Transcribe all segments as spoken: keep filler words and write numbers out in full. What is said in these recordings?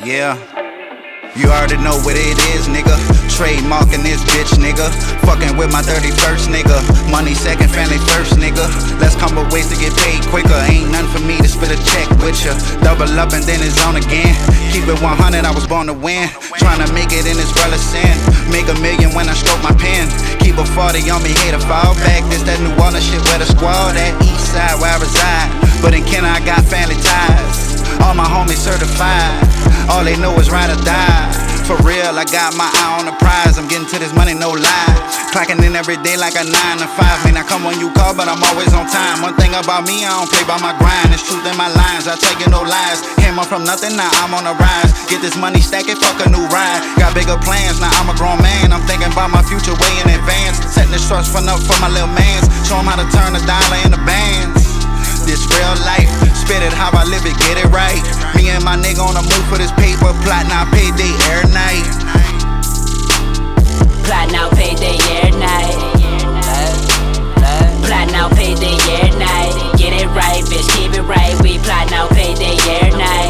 Yeah. You already know what it is, nigga. Trademarking this bitch, nigga. Fucking with my thirty-first, nigga. Money second, family first, nigga. Let's come up ways to get paid quicker. Ain't nothing for me to split a check with ya. Double up and then it's on again. Keep it one hundred, I was born to win. Trying to make it in this relic sin. Make a million when I stroke my pen. Keep a forty on me, hate to fall back. This that New Orleans shit where the squad at. East side where I reside. But in Kenner I got family ties. All my homies certified. All they know is ride or die. For real, I got my eye on the prize. I'm getting to this money, no lie. Clocking in every day like a nine to five. May not come when you call, but I'm always on time. One thing about me, I don't play by my grind. There's truth in my lines, I tell you no lies. Came up from nothing, now I'm on the rise. Get this money, stack it, fuck a new ride. Got bigger plans, now I'm a grown man. I'm thinking about my future way in advance. Setting this trust fund up for my little mans. Show him how to turn a dollar into bands. This real life, spit it how I live it, get it right. Me and my nigga on the move for this paper, plotting out payday every night. Plotting out payday every night. Plotting out payday every night. Get it right, bitch, keep it right. We plotting out payday every night.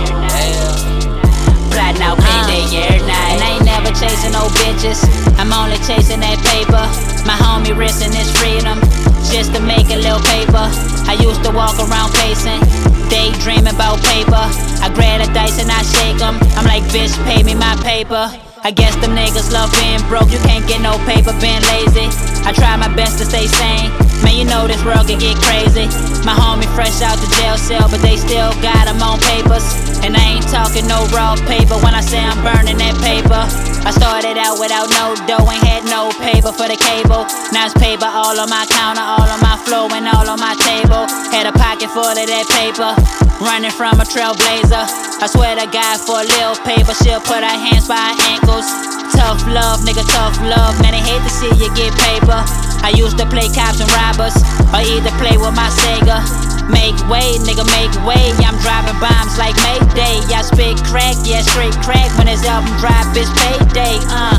Plotting out payday every night. And I ain't never chasing no bitches, I'm only chasing that paper. My homie risking his freedom just to make a little paper. I used to walk around pacing, daydreaming about paper. I grab the dice and I shake them. I'm like, bitch, pay me my paper. I guess them niggas love being broke. You can't get no paper being lazy. I try my best to stay sane. Man, you know this world can get crazy. My homie fresh out the jail cell, but they still got him on papers. And I ain't talking no raw paper when I say I'm burning that paper. I started out without no dough, ain't had no paper for the cable. Now it's paper all on my counter, all on my floor and all on my table. Had a pocket full of that paper, running from a trailblazer. I swear to God, for a little paper, she'll put her hands by her ankles. Tough love, nigga, tough love. Man, they hate to see you get paper. I used to play cops and robbers, or either play with my Sega. Make way, nigga, make way. I'm dropping bombs like Mayday. Y'all spit crack, yeah, straight crack. When this album drop, it's payday, uh.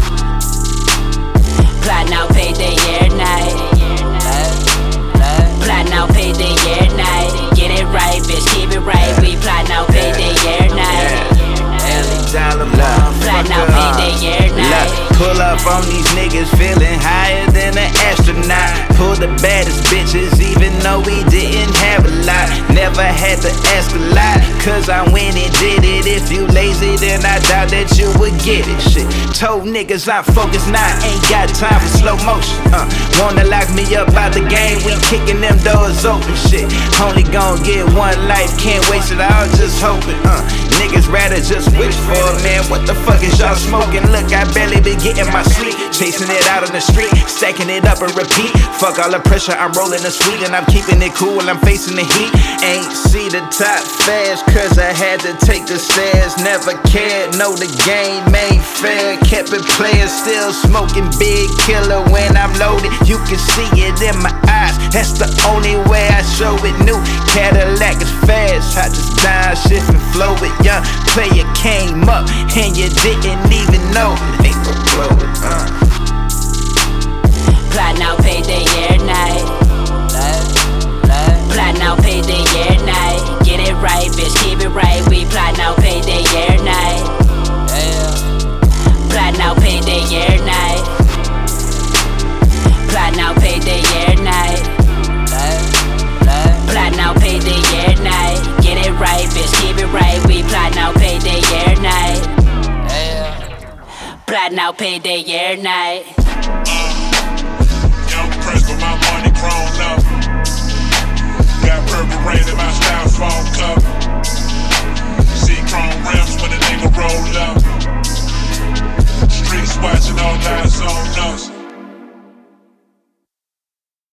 Plotting out payday every night. Plotting out payday every night. Get it right, bitch, keep it right. We plotting out payday every night. Plotting out payday every night. Pull up on these niggas feeling higher than an astronaut. Pull the baddest bitches even though we didn't have a lot. Never had to ask a lot, cause I went and did it. If you lazy then I doubt that you would get it. Shit, told niggas I'm focused now, ain't got time for slow motion. uh, Wanna lock me up out the game, we kicking them doors open. Shit, only gon' get one life, can't waste it all just hoping. uh, Niggas rather just wish for it, man, what the fuck is y'all smoking? Look, I barely been getting my sleep, chasing it out on the street, stacking it up and repeat. Fuck all the pressure, I'm rolling the sweet and I'm keeping it cool while I'm facing the heat. Ain't see the top fast, cause I had to take the stairs. Never cared, know the game ain't fair. Kept it playing, still smoking big killer when I'm loaded. You can see it in my eyes, that's the only way I show it. New Cadillac is fast, I just dive, shift and flow it. Young player came up and you didn't even know it. Ain't no blow it, uh. Plotting out payday every night. Plotting out payday every night. Get it right, bitch, keep it right. We plotting out payday every night. Plotting out payday every night. Plotting out payday every night. Plotting out payday every night. Get it right, bitch, keep it right. We plotting out payday every night. Plotting out payday every night. Young Prince with my money grown up. Got purple rain in my styrofoam cup.